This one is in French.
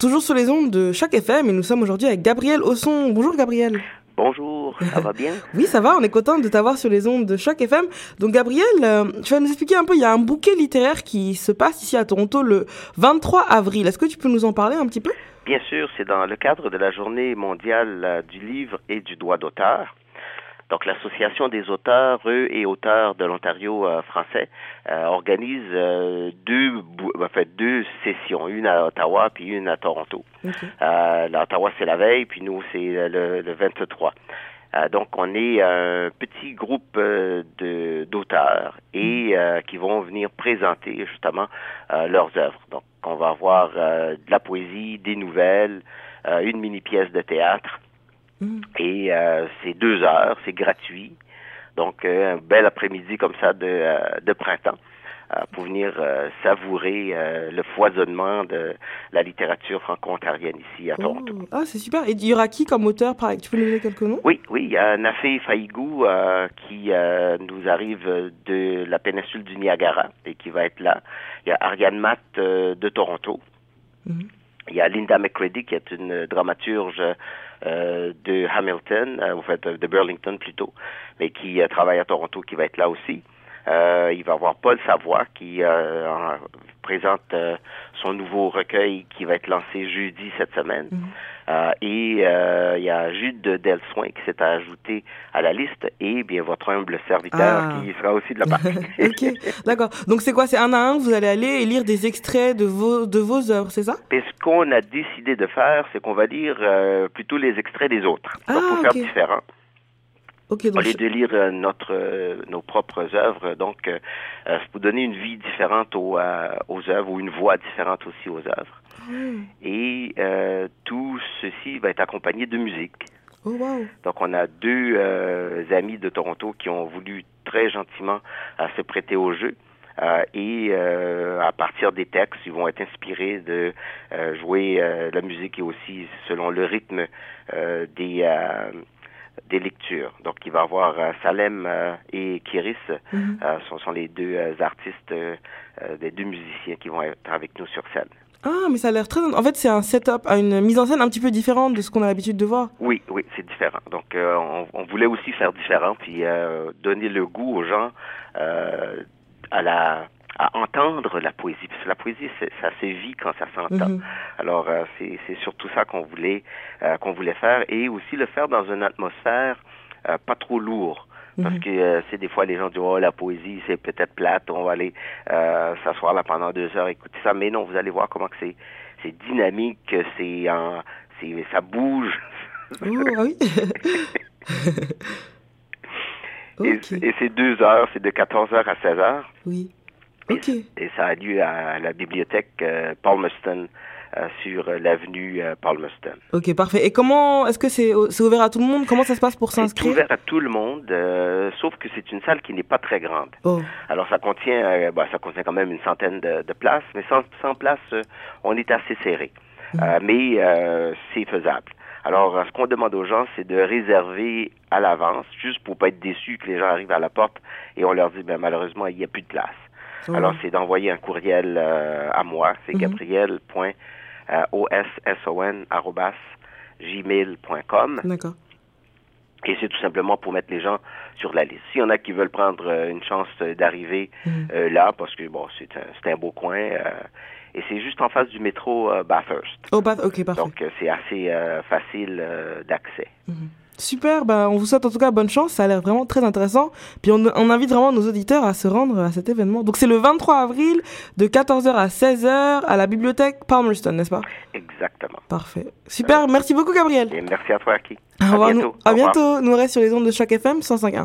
toujours sur les ondes de Choc FM et nous sommes aujourd'hui avec Gabriel Osson. Bonjour Gabriel. Bonjour, ça va bien? Oui, ça va, on est content de t'avoir sur les ondes de Choc FM. Donc Gabriel, tu vas nous expliquer un peu, il y a un bouquet littéraire qui se passe ici à Toronto le 23 avril. Est-ce que tu peux nous en parler un petit peu? Bien sûr, c'est dans le cadre de la Journée mondiale du livre et du droit d'auteur. Donc, l'Association des auteurs et auteurs de l'Ontario français organise deux sessions, une à Ottawa puis une à Toronto. Okay. À Ottawa, c'est la veille, puis nous, c'est le 23. Donc, on est un petit groupe d'auteurs et qui vont venir présenter justement leurs œuvres. Donc, on va avoir de la poésie, des nouvelles, une mini-pièce de théâtre. Et c'est 2 heures, c'est gratuit. Donc, un bel après-midi comme ça de printemps pour venir savourer le foisonnement de la littérature franco-ontarienne ici à Toronto. Ah, c'est super. Et il y aura qui comme auteur? Tu peux nous donner quelques noms? Oui, il y a Nafé Faïgou qui nous arrive de la péninsule du Niagara et qui va être là. Il y a Ariane Matt de Toronto. Il y a Linda McCready qui est une dramaturge de Hamilton, de Burlington plutôt, mais qui travaille à Toronto, qui va être là aussi. Il va y avoir Paul Savoie qui présente son nouveau recueil qui va être lancé jeudi cette semaine. Et il y a Jude Delsoin qui s'est ajouté à la liste et bien votre humble serviteur qui sera aussi de la partie. Ok, d'accord. Donc c'est quoi? C'est un à un, vous allez aller et lire des extraits de vos œuvres, c'est ça? Et ce qu'on a décidé de faire, c'est qu'on va lire plutôt les extraits des autres. Donc pour faire différent. Okay, donc au lieu de lire nos propres œuvres, donc c'est pour donner une vie différente aux œuvres ou une voix différente aussi aux œuvres. Et tout ceci va être accompagné de musique. Oh, wow. Donc on a 2 amis de Toronto qui ont voulu très gentiment se prêter au jeu. Et à partir des textes, ils vont être inspirés de jouer la musique et aussi selon le rythme des lectures. Donc, il va y avoir Salem et Kiris, ce sont les 2 artistes, des 2 musiciens qui vont être avec nous sur scène. Ah, mais ça a l'air très... En fait, c'est un setup, une mise en scène un petit peu différente de ce qu'on a l'habitude de voir. Oui, c'est différent. Donc, on voulait aussi faire différent, puis donner le goût aux gens à entendre la poésie. Parce que la poésie, ça se vit quand ça s'entend. Alors, c'est surtout ça qu'on voulait faire. Et aussi le faire dans une atmosphère pas trop lourde. Parce que c'est des fois les gens disent la poésie c'est peut-être plate, on va aller s'asseoir là pendant 2 heures écouter ça, mais non, vous allez voir comment que c'est dynamique, ça bouge. Oh, oui. Et c'est 2 heures, c'est de 14h à 16h. Oui. Ok. Et ça a lieu à la bibliothèque Palmerston sur l'avenue Palmerston. Ok, parfait. Et comment, est-ce que c'est ouvert à tout le monde? Comment ça se passe pour s'inscrire? C'est ouvert à tout le monde, sauf que c'est une salle qui n'est pas très grande. Oh. Alors ça contient quand même une centaine de places, mais 100 places, on est assez serré. Mais c'est faisable. Alors, ce qu'on demande aux gens, c'est de réserver à l'avance, juste pour pas être déçus que les gens arrivent à la porte et on leur dit, malheureusement, il n'y a plus de place. Alors, c'est d'envoyer un courriel à moi, c'est gabriel.osson@gmail.com. D'accord. Et c'est tout simplement pour mettre les gens sur la liste. S'il y en a qui veulent prendre une chance d'arriver là, parce que, c'est un beau coin, et c'est juste en face du métro Bathurst. Oh, ok, parfait. Donc, c'est assez facile d'accès. Super, on vous souhaite en tout cas bonne chance, ça a l'air vraiment très intéressant. Puis on invite vraiment nos auditeurs à se rendre à cet événement. Donc c'est le 23 avril de 14h à 16h à la bibliothèque Palmerston, n'est-ce pas? Exactement. Parfait. Super, merci beaucoup Gabriel. Et merci à toi, Aki. À bientôt. Nous reste sur les ondes de Choc FM 105.1.